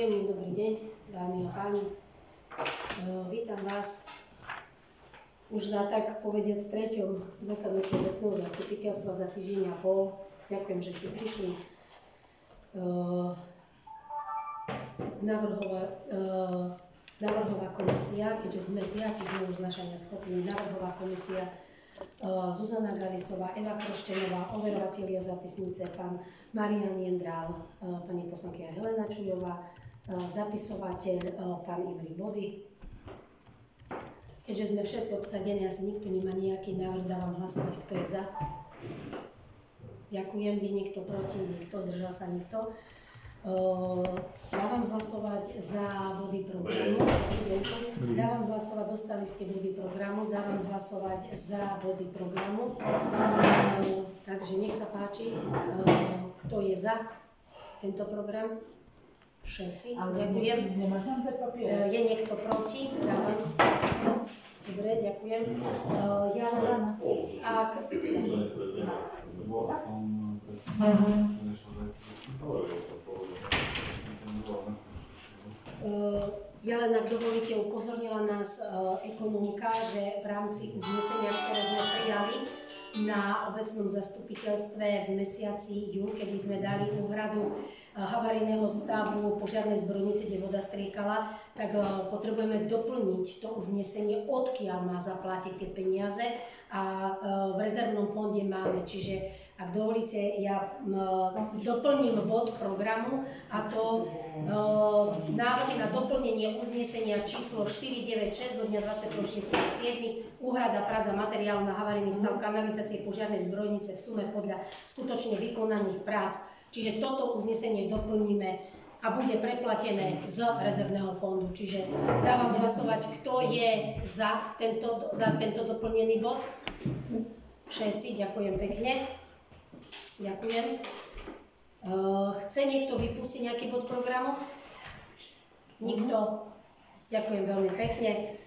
Príjemný dobrý deň, dámy a páni. Vítam vás už na tak povediac treťom zasadnutí obecného zastupiteľstva za týždeň a pol. Ďakujem, že ste prišli. Návrhová komisia, keďže sme piati, sme už znašania schopní, návrhová komisia Zuzana Garisová, Eva Krštenová, overovatelia zápisnice, pán Marián Jendrál, pani poslankyňa Helena Čujová, zapisovateľ pán Imri Body. Keďže sme všetci obsadení, asi nikto nemá nejaký návrh, dávam hlasovať, kto je za. Ďakujem, vy niekto proti, nikto, zdržal sa nikto. Dávam hlasovať za body programu. Dávam hlasovať, dostali ste body programu, dávam hlasovať za body programu. Takže nech sa páči, kto je za tento program? Všetci, ďakujem. Je niekto proti? Dávam. Dobre, ďakujem. Ja len, ak dovolíte, upozornila nás ekonomka, že v rámci uznesenia, ktoré sme prijali na obecnom zastupiteľstve v mesiaci jún, kedy sme dali úhradu havarijného stavu požiarnej zbrojnice, kde voda striekala, tak potrebujeme doplniť to uznesenie, odkiaľ má zaplatiť tie peniaze a v rezervnom fonde máme. Čiže ak dovolíte, ja doplním bod programu a to návrh na doplnenie uznesenia číslo 496 zo dňa 26.7. úhrada prác za materiál na havarijný stav kanalizácie požiarnej zbrojnice v sume podľa skutočne vykonaných prác. Čiže toto uznesenie doplníme a bude preplatené z rezervného fondu. Čiže dávam hlasovať, kto je za tento doplnený bod. Všetci, ďakujem pekne. Ďakujem. Chce niekto vypustiť nejaký bod programu? Nikto? Ďakujem veľmi pekne.